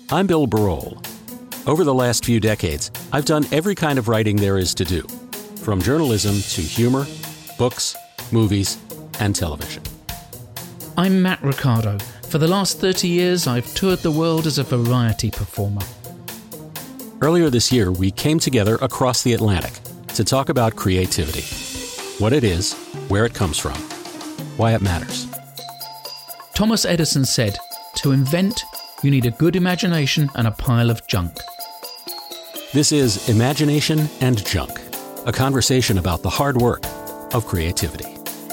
I'm Bill Barol. Over the last few decades, I've done every kind of writing there is to do, from journalism to humor, books, movies, and television. I'm Matt Ricardo. For the last 30 years, I've toured the world as a variety performer. Earlier this year, we came together across the Atlantic to talk about creativity. What it is, where it comes from, why it matters. Thomas Edison said, "To invent, you need a good imagination and a pile of junk." This is Imagination and Junk, a conversation about the hard work of creativity.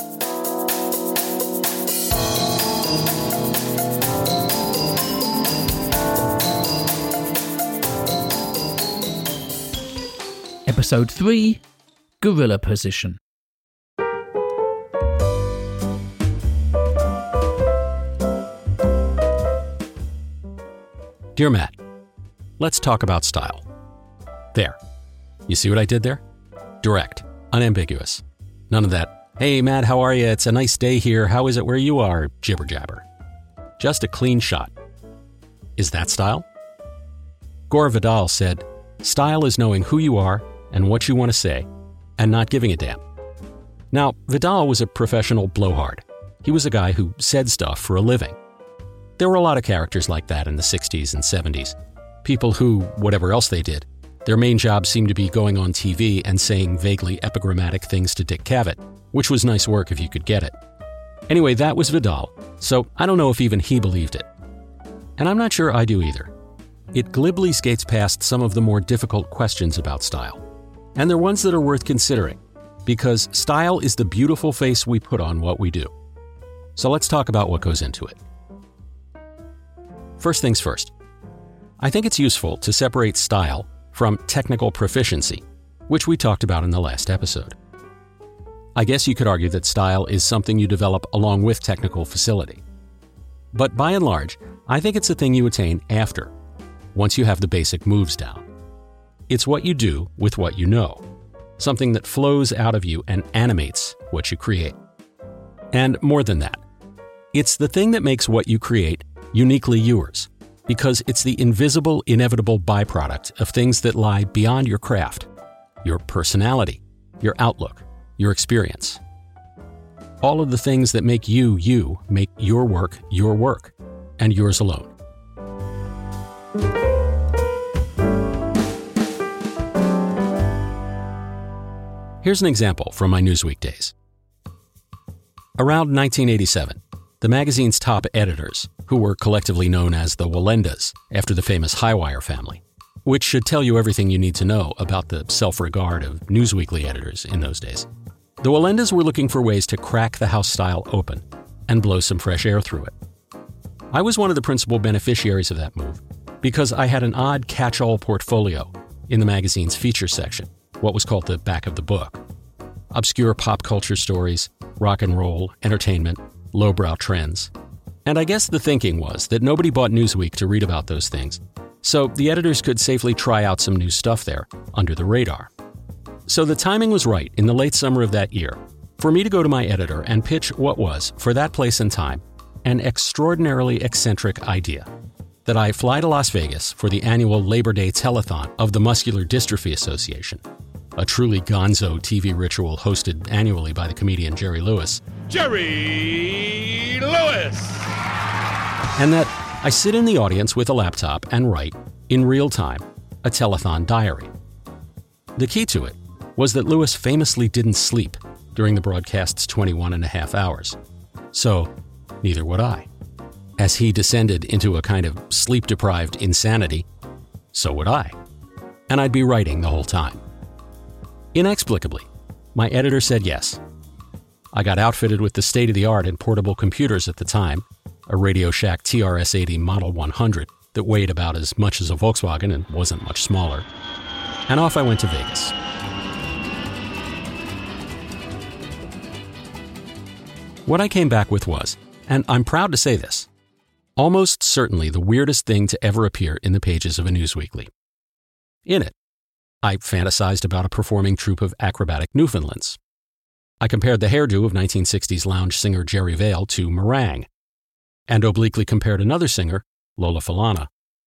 Episode 3, Gorilla Position. Dear Matt, let's talk about style. There. You see what I did there? Direct, unambiguous. None of that, "Hey Matt, how are you? It's a nice day here. How is it where you are?" jibber jabber. Just a clean shot. Is that style? Gore Vidal said, "Style is knowing who you are and what you want to say, and not giving a damn." Now, Vidal was a professional blowhard. He was a guy who said stuff for a living. There were a lot of characters like that in the 60s and 70s. People who, whatever else they did, their main job seemed to be going on TV and saying vaguely epigrammatic things to Dick Cavett, which was nice work if you could get it. Anyway, that was Vidal, so I don't know if even he believed it. And I'm not sure I do either. It glibly skates past some of the more difficult questions about style. And they're ones that are worth considering, because style is the beautiful face we put on what we do. So let's talk about what goes into it. First things first. I think it's useful to separate style from technical proficiency, which we talked about in the last episode. I guess you could argue that style is something you develop along with technical facility. But by and large, I think it's a thing you attain after, once you have the basic moves down. It's what you do with what you know, something that flows out of you and animates what you create. And more than that, it's the thing that makes what you create uniquely yours, because it's the invisible, inevitable byproduct of things that lie beyond your craft, your personality, your outlook, your experience. All of the things that make you, you, make your work, and yours alone. Here's an example from my Newsweek days. Around 1987, the magazine's top editors, who were collectively known as the Wallendas, after the famous Highwire family, which should tell you everything you need to know about the self-regard of Newsweekly editors in those days. The Wallendas were looking for ways to crack the house style open and blow some fresh air through it. I was one of the principal beneficiaries of that move because I had an odd catch-all portfolio in the magazine's feature section, what was called the back of the book. Obscure pop culture stories, rock and roll, entertainment, lowbrow trends. And I guess the thinking was that nobody bought Newsweek to read about those things, so the editors could safely try out some new stuff there, under the radar. So the timing was right in the late summer of that year for me to go to my editor and pitch what was, for that place and time, an extraordinarily eccentric idea. That I fly to Las Vegas for the annual Labor Day telethon of the Muscular Dystrophy Association, a truly gonzo TV ritual hosted annually by the comedian Jerry Lewis. Jerry Lewis! And that I sit in the audience with a laptop and write, in real time, a telethon diary. The key to it was that Lewis famously didn't sleep during the broadcast's 21 and a half hours. So, neither would I. As he descended into a kind of sleep-deprived insanity, so would I. And I'd be writing the whole time. Inexplicably, my editor said yes. I got outfitted with the state-of-the-art and portable computers at the time, a Radio Shack TRS-80 Model 100 that weighed about as much as a Volkswagen and wasn't much smaller, and off I went to Vegas. What I came back with was, and I'm proud to say this, almost certainly the weirdest thing to ever appear in the pages of a Newsweekly. In it, I fantasized about a performing troupe of acrobatic Newfoundlands. I compared the hairdo of 1960s lounge singer Jerry Vale to meringue, and obliquely compared another singer, Lola Falana,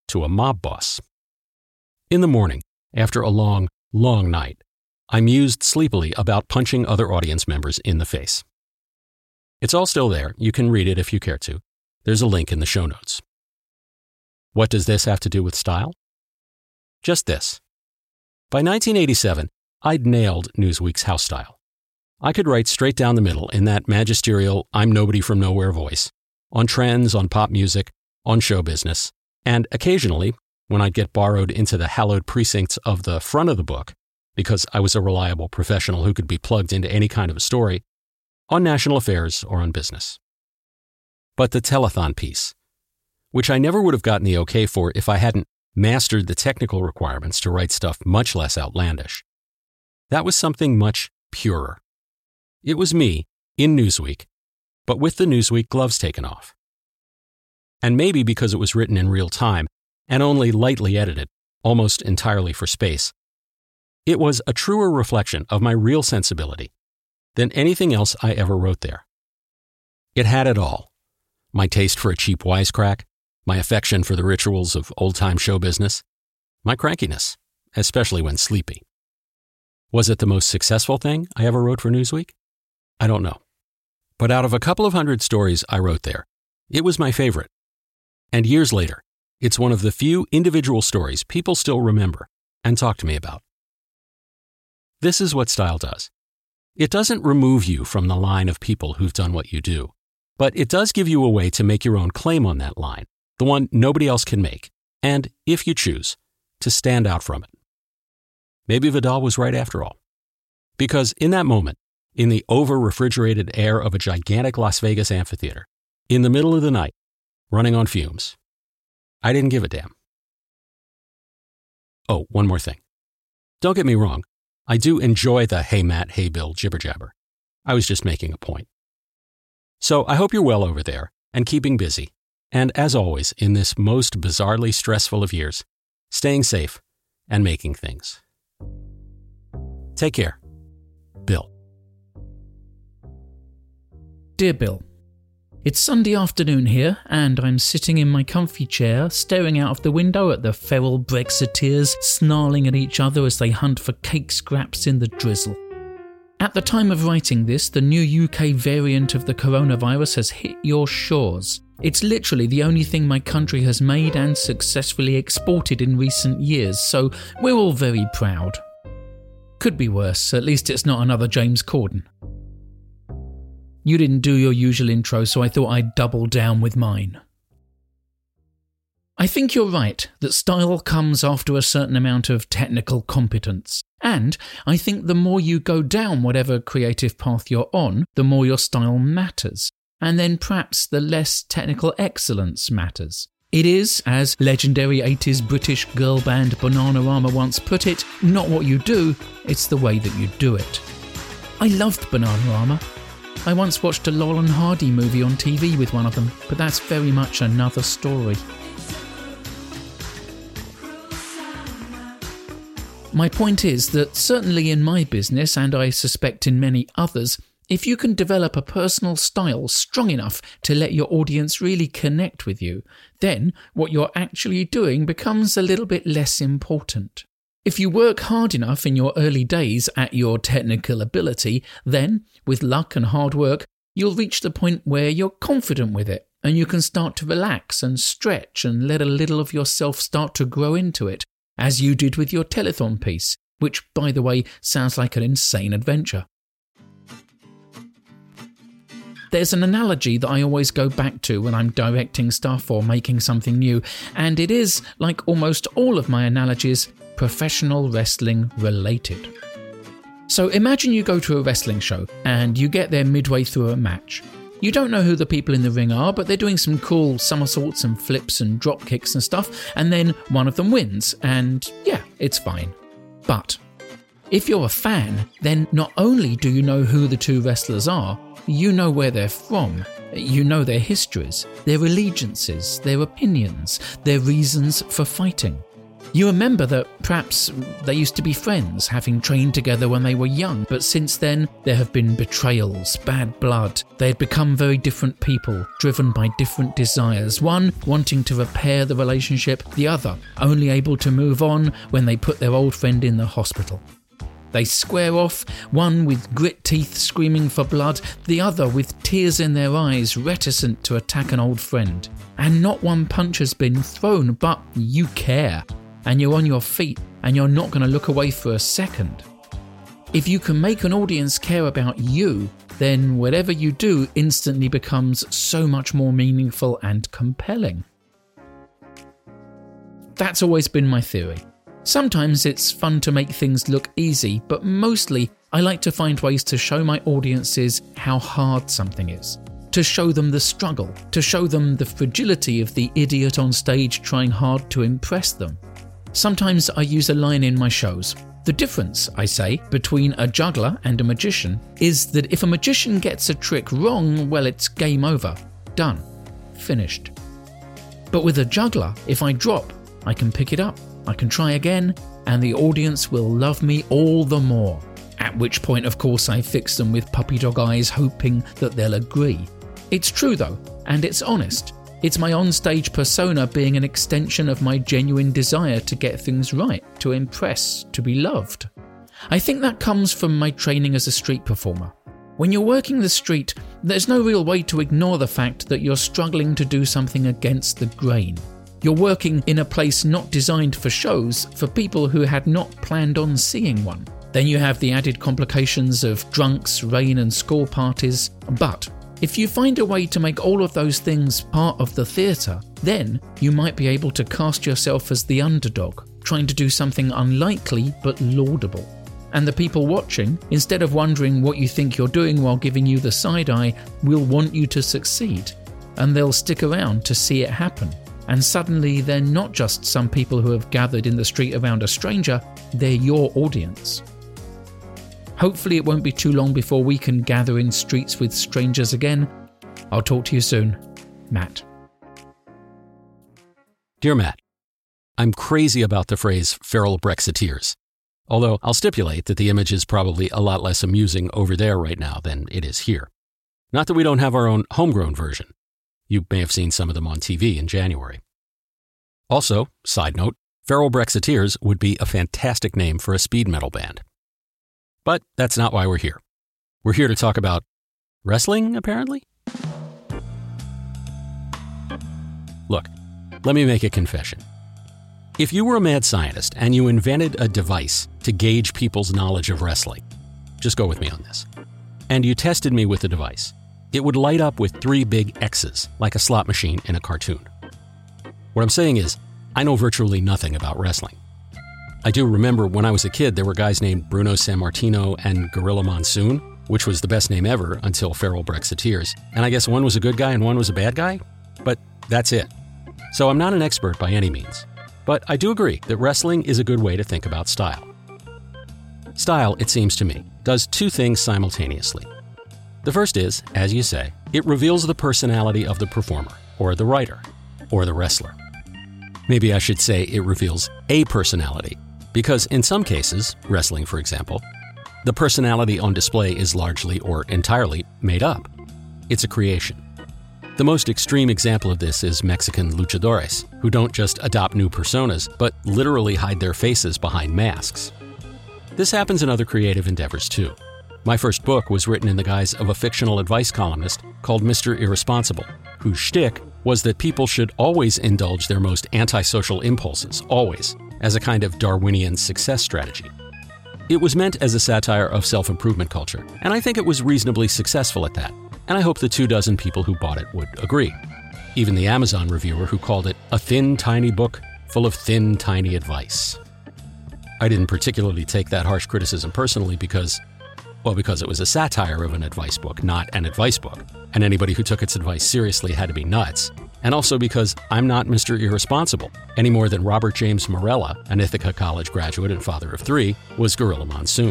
to a mob boss. In the morning, after a long, long night, I mused sleepily about punching other audience members in the face. It's all still there. You can read it if you care to. There's a link in the show notes. What does this have to do with style? Just this. By 1987, I'd nailed Newsweek's house style. I could write straight down the middle in that magisterial I'm nobody from nowhere voice, on trends, on pop music, on show business, and occasionally, when I'd get borrowed into the hallowed precincts of the front of the book, because I was a reliable professional who could be plugged into any kind of a story, on national affairs or on business. But the telethon piece, which I never would have gotten the okay for if I hadn't mastered the technical requirements to write stuff much less outlandish, that was something much purer. It was me, in Newsweek, but with the Newsweek gloves taken off. And maybe because it was written in real time and only lightly edited, almost entirely for space, it was a truer reflection of my real sensibility than anything else I ever wrote there. It had it all: my taste for a cheap wisecrack, my affection for the rituals of old-time show business, my crankiness, especially when sleepy. Was it the most successful thing I ever wrote for Newsweek? I don't know. But out of a couple of hundred stories I wrote there, it was my favorite. And years later, it's one of the few individual stories people still remember and talk to me about. This is what style does. It doesn't remove you from the line of people who've done what you do, but it does give you a way to make your own claim on that line, the one nobody else can make, and, if you choose, to stand out from it. Maybe Vidal was right after all. Because in that moment, in the over-refrigerated air of a gigantic Las Vegas amphitheater, in the middle of the night, running on fumes, I didn't give a damn. Oh, one more thing. Don't get me wrong. I do enjoy the hey Matt, hey Bill jibber-jabber. I was just making a point. So I hope you're well over there and keeping busy. And as always, in this most bizarrely stressful of years, staying safe and making things. Take care. Bill. Dear Bill, it's Sunday afternoon here, and I'm sitting in my comfy chair, staring out of the window at the feral Brexiteers snarling at each other as they hunt for cake scraps in the drizzle. At the time of writing this, the new UK variant of the coronavirus has hit your shores. It's literally the only thing my country has made and successfully exported in recent years, so we're all very proud. Could be worse, at least it's not another James Corden. You didn't do your usual intro, so I thought I'd double down with mine. I think you're right that style comes after a certain amount of technical competence. And I think the more you go down whatever creative path you're on, the more your style matters. And then perhaps the less technical excellence matters. It is, as legendary 80s British girl band Bananarama once put it, not what you do, it's the way that you do it. I loved Bananarama. I once watched a Laurel and Hardy movie on TV with one of them, but that's very much another story. My point is that certainly in my business, and I suspect in many others, if you can develop a personal style strong enough to let your audience really connect with you, then what you're actually doing becomes a little bit less important. If you work hard enough in your early days at your technical ability, then, with luck and hard work, you'll reach the point where you're confident with it, and you can start to relax and stretch and let a little of yourself start to grow into it, as you did with your telethon piece, which, by the way, sounds like an insane adventure. There's an analogy that I always go back to when I'm directing stuff or making something new, and it is, like almost all of my analogies, professional wrestling related. So imagine you go to a wrestling show and you get there midway through a match. You don't know who the people in the ring are, but they're doing some cool somersaults and flips and drop kicks and stuff, and then one of them wins, and yeah, it's fine. But if you're a fan, then not only do you know who the two wrestlers are, you know where they're from, you know their histories, their allegiances, their opinions, their reasons for fighting. You remember that perhaps they used to be friends, having trained together when they were young, but since then there have been betrayals, bad blood. They had become very different people, driven by different desires, one wanting to repair the relationship, the other only able to move on when they put their old friend in the hospital. They square off, one with grit teeth screaming for blood, the other with tears in their eyes reticent to attack an old friend. And not one punch has been thrown, but you care. And you're on your feet, and you're not going to look away for a second. If you can make an audience care about you, then whatever you do instantly becomes so much more meaningful and compelling. That's always been my theory. Sometimes it's fun to make things look easy, but mostly I like to find ways to show my audiences how hard something is. To show them the struggle, to show them the fragility of the idiot on stage trying hard to impress them. Sometimes I use a line in my shows. The difference, I say, between a juggler and a magician is that if a magician gets a trick wrong, well, it's game over. Done. Finished. But with a juggler, if I drop, I can pick it up, I can try again, and the audience will love me all the more. At which point, of course, I fix them with puppy dog eyes, hoping that they'll agree. It's true though, and it's honest. It's my onstage persona being an extension of my genuine desire to get things right, to impress, to be loved. I think that comes from my training as a street performer. When you're working the street, there's no real way to ignore the fact that you're struggling to do something against the grain. You're working in a place not designed for shows, for people who had not planned on seeing one. Then you have the added complications of drunks, rain and school parties. But if you find a way to make all of those things part of the theatre, then you might be able to cast yourself as the underdog, trying to do something unlikely but laudable. And the people watching, instead of wondering what you think you're doing while giving you the side eye, will want you to succeed. And they'll stick around to see it happen. And suddenly they're not just some people who have gathered in the street around a stranger, they're your audience. Hopefully it won't be too long before we can gather in streets with strangers again. I'll talk to you soon. Matt. Dear Matt, I'm crazy about the phrase feral Brexiteers, although I'll stipulate that the image is probably a lot less amusing over there right now than it is here. Not that we don't have our own homegrown version. You may have seen some of them on TV in January. Also, side note, feral Brexiteers would be a fantastic name for a speed metal band. But that's not why we're here. We're here to talk about wrestling, apparently? Look, let me make a confession. If you were a mad scientist and you invented a device to gauge people's knowledge of wrestling, just go with me on this, and you tested me with the device, it would light up with 3 big X's, like a slot machine in a cartoon. What I'm saying is, I know virtually nothing about wrestling. I do remember when I was a kid, there were guys named Bruno Sammartino and Gorilla Monsoon, which was the best name ever until feral Brexiteers. And I guess one was a good guy and one was a bad guy, but that's it. So I'm not an expert by any means. But I do agree that wrestling is a good way to think about style. Style, it seems to me, does 2 things simultaneously. The first is, as you say, it reveals the personality of the performer, or the writer, or the wrestler. Maybe I should say it reveals a personality, because in some cases, wrestling for example, the personality on display is largely or entirely made up. It's a creation. The most extreme example of this is Mexican luchadores, who don't just adopt new personas, but literally hide their faces behind masks. This happens in other creative endeavors too. My first book was written in the guise of a fictional advice columnist called Mr. Irresponsible, whose shtick was that people should always indulge their most antisocial impulses, always, as a kind of Darwinian success strategy. It was meant as a satire of self-improvement culture, and I think it was reasonably successful at that, and I hope the 24 people who bought it would agree. Even the Amazon reviewer who called it a thin, tiny book full of thin, tiny advice. I didn't particularly take that harsh criticism personally because it was a satire of an advice book, not an advice book, and anybody who took its advice seriously had to be nuts. And also because I'm not Mr. Irresponsible, any more than Robert James Morella, an Ithaca College graduate and father of 3, was Gorilla Monsoon.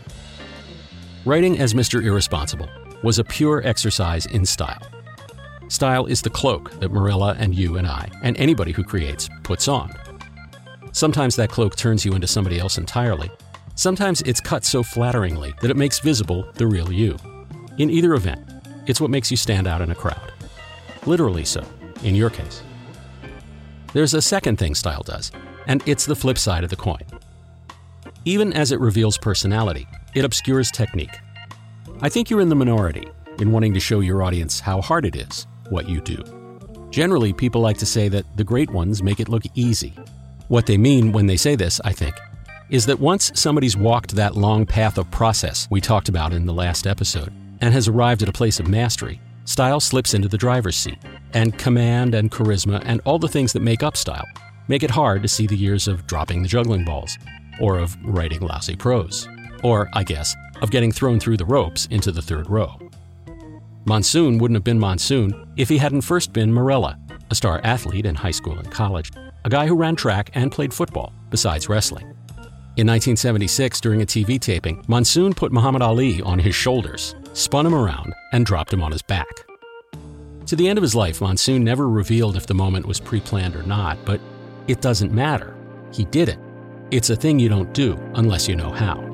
Writing as Mr. Irresponsible was a pure exercise in style. Style is the cloak that Morella and you and I, and anybody who creates, puts on. Sometimes that cloak turns you into somebody else entirely. Sometimes it's cut so flatteringly that it makes visible the real you. In either event, it's what makes you stand out in a crowd. Literally so, in your case. There's a second thing style does, and it's the flip side of the coin. Even as it reveals personality, it obscures technique. I think you're in the minority in wanting to show your audience how hard it is, what you do. Generally, people like to say that the great ones make it look easy. What they mean when they say this, I think, is that once somebody's walked that long path of process we talked about in the last episode and has arrived at a place of mastery, style slips into the driver's seat, and command and charisma and all the things that make up style make it hard to see the years of dropping the juggling balls, or of writing lousy prose, or, I guess, of getting thrown through the ropes into the third row. Monsoon wouldn't have been Monsoon if he hadn't first been Marella, a star athlete in high school and college, a guy who ran track and played football, besides wrestling. In 1976, during a TV taping, Monsoon put Muhammad Ali on his shoulders, spun him around, and dropped him on his back. To the end of his life, Monsoon never revealed if the moment was pre-planned or not, but it doesn't matter. He did it. It's a thing you don't do unless you know how.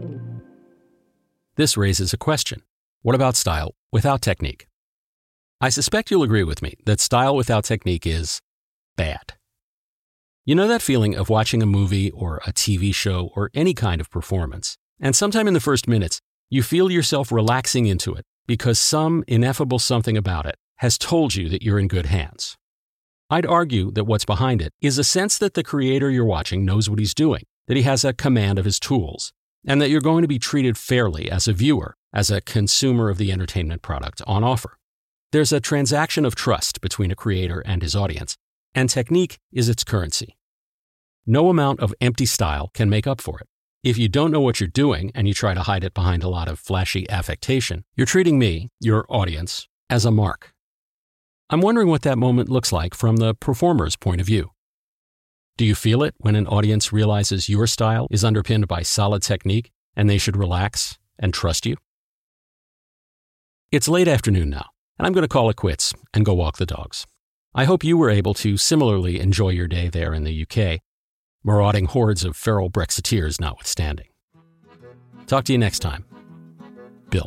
This raises a question. What about style without technique? I suspect you'll agree with me that style without technique is bad. You know that feeling of watching a movie or a TV show or any kind of performance, and sometime in the first minutes, you feel yourself relaxing into it because some ineffable something about it has told you that you're in good hands. I'd argue that what's behind it is a sense that the creator you're watching knows what he's doing, that he has a command of his tools, and that you're going to be treated fairly as a viewer, as a consumer of the entertainment product on offer. There's a transaction of trust between a creator and his audience, and technique is its currency. No amount of empty style can make up for it. If you don't know what you're doing and you try to hide it behind a lot of flashy affectation, you're treating me, your audience, as a mark. I'm wondering what that moment looks like from the performer's point of view. Do you feel it when an audience realizes your style is underpinned by solid technique and they should relax and trust you? It's late afternoon now, and I'm going to call it quits and go walk the dogs. I hope you were able to similarly enjoy your day there in the UK, marauding hordes of feral Brexiteers notwithstanding. Talk to you next time. Bill.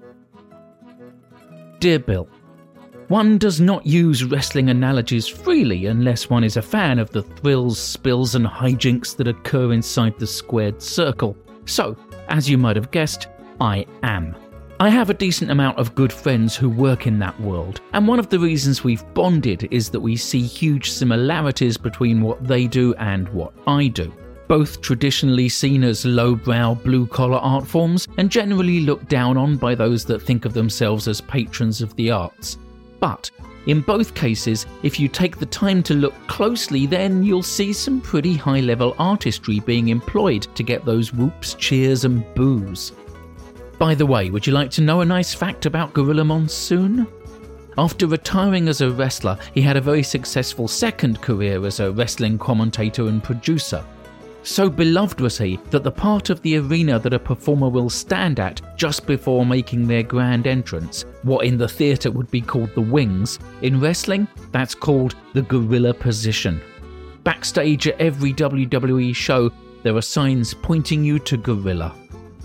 Dear Bill, one does not use wrestling analogies freely unless one is a fan of the thrills, spills and hijinks that occur inside the squared circle. So, as you might have guessed, I am. I have a decent amount of good friends who work in that world, and one of the reasons we've bonded is that we see huge similarities between what they do and what I do. Both traditionally seen as lowbrow, blue-collar art forms, and generally looked down on by those that think of themselves as patrons of the arts. But in both cases, if you take the time to look closely, then you'll see some pretty high-level artistry being employed to get those whoops, cheers and boos. By the way, would you like to know a nice fact about Gorilla Monsoon? After retiring as a wrestler, he had a very successful second career as a wrestling commentator and producer. So beloved was he that the part of the arena that a performer will stand at just before making their grand entrance, what in the theatre would be called the wings, in wrestling, that's called the gorilla position. Backstage at every WWE show, there are signs pointing you to gorilla.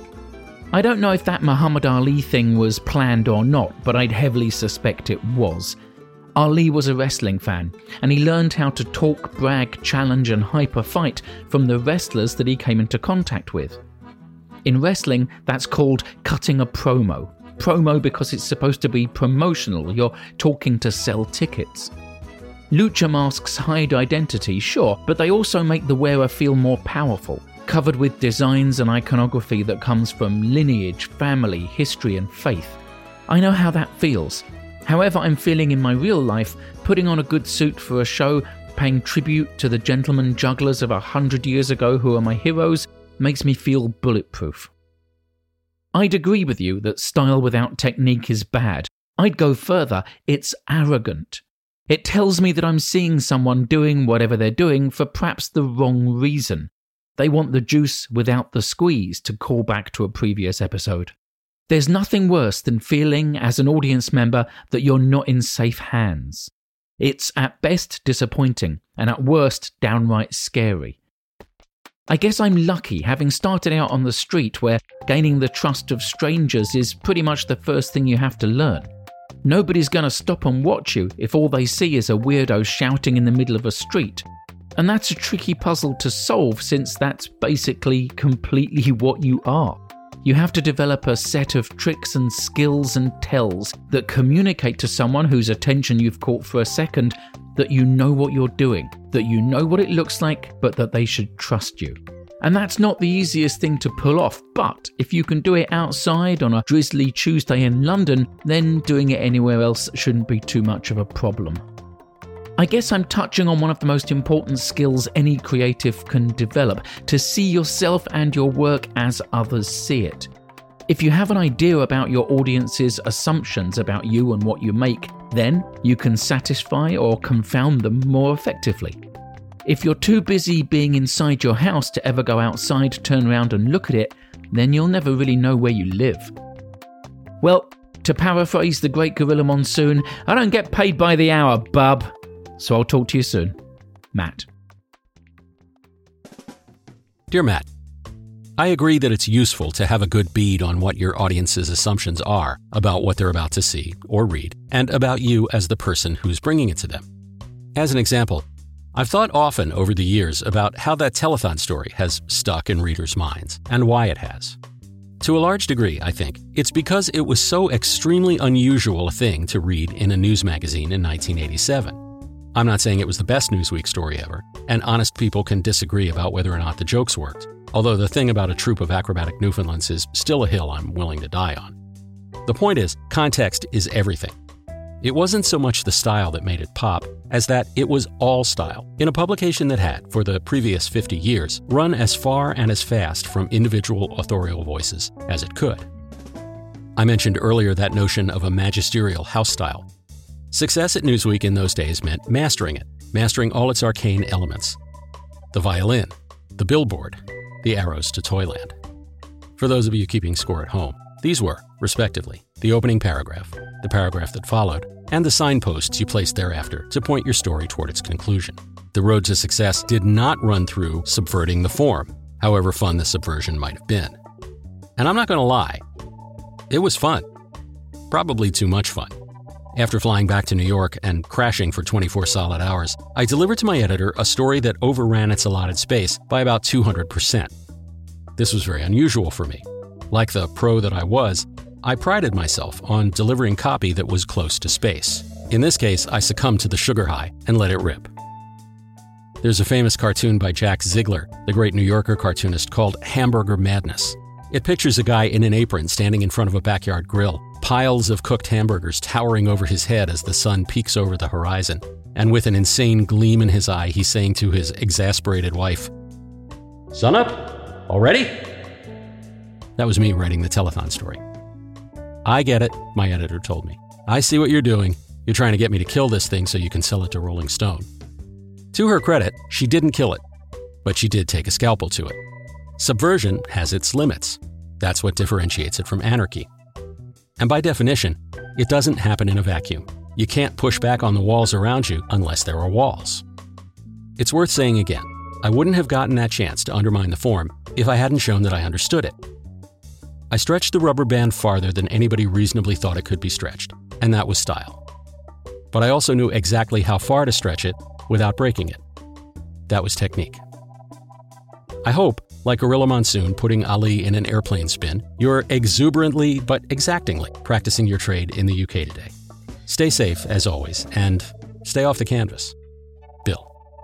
I don't know if that Muhammad Ali thing was planned or not, but I'd heavily suspect it was. Ali was a wrestling fan, and he learned how to talk, brag, challenge and hyper-fight from the wrestlers that he came into contact with. In wrestling, that's called cutting a promo. Promo because it's supposed to be promotional, you're talking to sell tickets. Lucha masks hide identity, sure, but they also make the wearer feel more powerful, covered with designs and iconography that comes from lineage, family, history and faith. I know how that feels. However I'm feeling in my real life, putting on a good suit for a show, paying tribute to the gentlemen jugglers of 100 years ago who are my heroes, makes me feel bulletproof. I'd agree with you that style without technique is bad. I'd go further, it's arrogant. It tells me that I'm seeing someone doing whatever they're doing for perhaps the wrong reason. They want the juice without the squeeze, to call back to a previous episode. There's nothing worse than feeling, as an audience member, that you're not in safe hands. It's at best disappointing, and at worst downright scary. I guess I'm lucky, having started out on the street where gaining the trust of strangers is pretty much the first thing you have to learn. Nobody's going to stop and watch you if all they see is a weirdo shouting in the middle of a street. And that's a tricky puzzle to solve, since that's basically completely what you are. You have to develop a set of tricks and skills and tells that communicate to someone whose attention you've caught for a second that you know what you're doing, that you know what it looks like, but that they should trust you. And that's not the easiest thing to pull off, but if you can do it outside on a drizzly Tuesday in London, then doing it anywhere else shouldn't be too much of a problem. I guess I'm touching on one of the most important skills any creative can develop, to see yourself and your work as others see it. If you have an idea about your audience's assumptions about you and what you make, then you can satisfy or confound them more effectively. If you're too busy being inside your house to ever go outside, turn around and look at it, then you'll never really know where you live. Well, to paraphrase the great Gorilla Monsoon, I don't get paid by the hour, bub. So I'll talk to you soon. Matt. Dear Matt, I agree that it's useful to have a good bead on what your audience's assumptions are about what they're about to see or read, and about you as the person who's bringing it to them. As an example, I've thought often over the years about how that telethon story has stuck in readers' minds, and why it has. To a large degree, I think, it's because it was so extremely unusual a thing to read in a news magazine in 1987. I'm not saying it was the best Newsweek story ever, and honest people can disagree about whether or not the jokes worked, although the thing about a troupe of acrobatic Newfoundlands is still a hill I'm willing to die on. The point is, context is everything. It wasn't so much the style that made it pop, as that it was all style, in a publication that had, for the previous 50 years, run as far and as fast from individual authorial voices as it could. I mentioned earlier that notion of a magisterial house style. Success at Newsweek in those days meant mastering it, mastering all its arcane elements. The violin, the billboard, the arrows to Toyland. For those of you keeping score at home, these were, respectively, the opening paragraph, the paragraph that followed, and the signposts you placed thereafter to point your story toward its conclusion. The road to success did not run through subverting the form, however fun the subversion might have been. And I'm not going to lie, it was fun. Probably too much fun. After flying back to New York and crashing for 24 solid hours, I delivered to my editor a story that overran its allotted space by about 200%. This was very unusual for me. Like the pro that I was, I prided myself on delivering copy that was close to space. In this case, I succumbed to the sugar high and let it rip. There's a famous cartoon by Jack Ziegler, the great New Yorker cartoonist, called Hamburger Madness. It pictures a guy in an apron standing in front of a backyard grill, piles of cooked hamburgers towering over his head as the sun peeks over the horizon, and with an insane gleam in his eye, he's saying to his exasperated wife, "Sun up? Already?" That was me writing the telethon story. "I get it," my editor told me. "I see what you're doing. You're trying to get me to kill this thing so you can sell it to Rolling Stone." To her credit, she didn't kill it, but she did take a scalpel to it. Subversion has its limits. That's what differentiates it from anarchy. And by definition, it doesn't happen in a vacuum. You can't push back on the walls around you unless there are walls. It's worth saying again, I wouldn't have gotten that chance to undermine the form if I hadn't shown that I understood it. I stretched the rubber band farther than anybody reasonably thought it could be stretched, and that was style. But I also knew exactly how far to stretch it without breaking it. That was technique. I hope, like Gorilla Monsoon putting Ali in an airplane spin, you're exuberantly but exactingly practicing your trade in the UK today. Stay safe, as always, and stay off the canvas. Bill.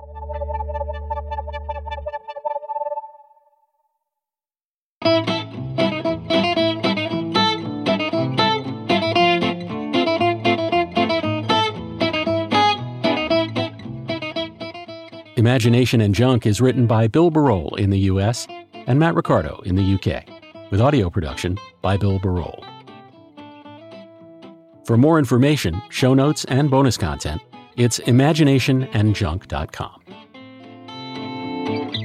Imagination and Junk is written by Bill Barol in the U.S. and Matt Ricardo in the U.K., with audio production by Bill Barol. For more information, show notes, and bonus content, it's imaginationandjunk.com.